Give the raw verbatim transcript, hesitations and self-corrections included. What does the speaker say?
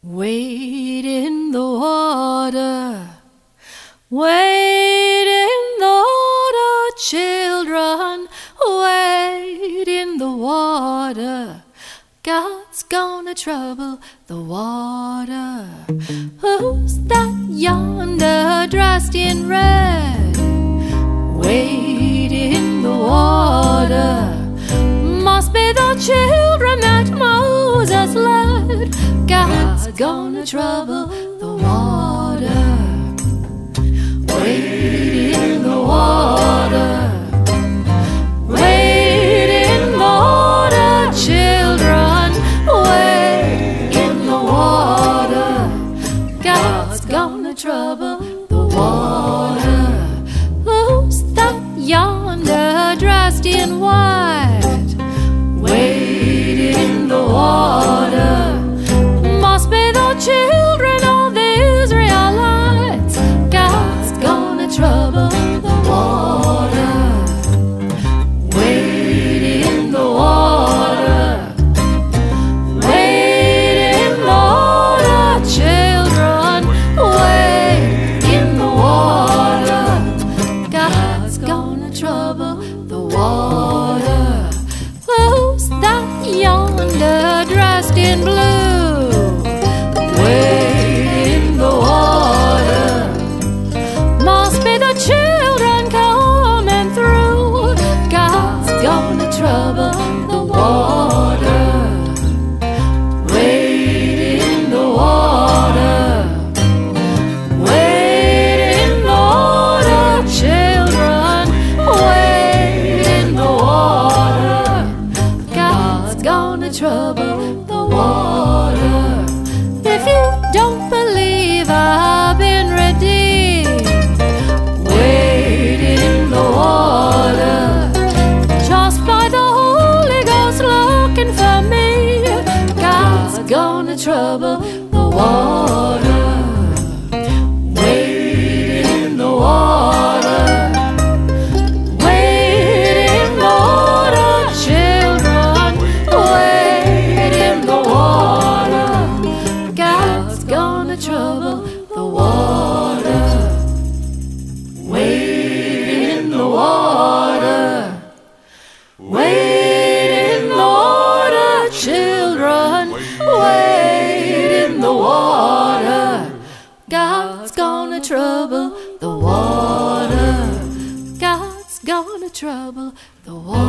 Wade in the water, wade in the water, children, wade in the water. God's gonna trouble the water. Who's that yonder dressed in red? Wade in the water. Must be the children that Moses led. God's gonna trouble the water. Wade in the water, wade in the water, children, wade in the water. God's gonna trouble the water. Who's that yonder dressed in white? Wade in the water. Must be the children of the Israelites. God's gonna trouble the water. Wade in the water, wade in the water, children, wade in the water. God's gonna trouble the water. Who's that yonder dressed in blue? Wade in the water. Must be the children coming through. God's gonna trouble the water. Wade in the water, wade in the water, children, wade in the water. God's gonna trouble the water. If you don't believe I've been redeemed, wade in the water. Just by the Holy Ghost looking for me. God's gonna trouble the water. Wade in the water, wade in the water, children, wade in the water. God's gonna trouble the water. Wade in the water, wade in the water, children, wade in the water. God's gonna trouble the water. God's gonna trouble the water.